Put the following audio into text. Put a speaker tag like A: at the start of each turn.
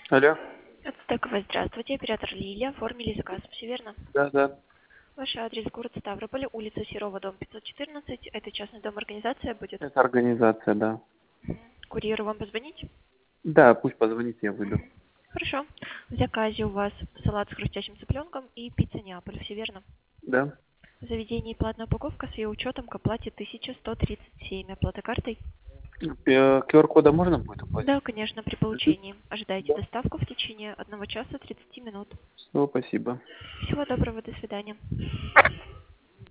A: Алло.
B: Отстаковая, здравствуйте, оператор Лилия, оформили заказ, все верно?
A: Да, да.
B: Ваш адрес город Ставрополь, улица Серова, дом 514, это частный дом, организация будет.
A: Это организация, да.
B: Курьеру вам позвонить?
A: Да, пусть позвонит, я выйду.
B: Хорошо. В заказе у вас салат с хрустящим цыпленком и пицца Неаполь, все верно?
A: Да.
B: В заведении платная упаковка с ее учетом к оплате 1137, оплата картой?
A: QR-кода можно будет оплатить?
B: Да, конечно, при получении. Ожидайте
A: Да.
B: доставку в течение 1 часа 30 минут.
A: Все, спасибо.
B: Всего доброго, до свидания.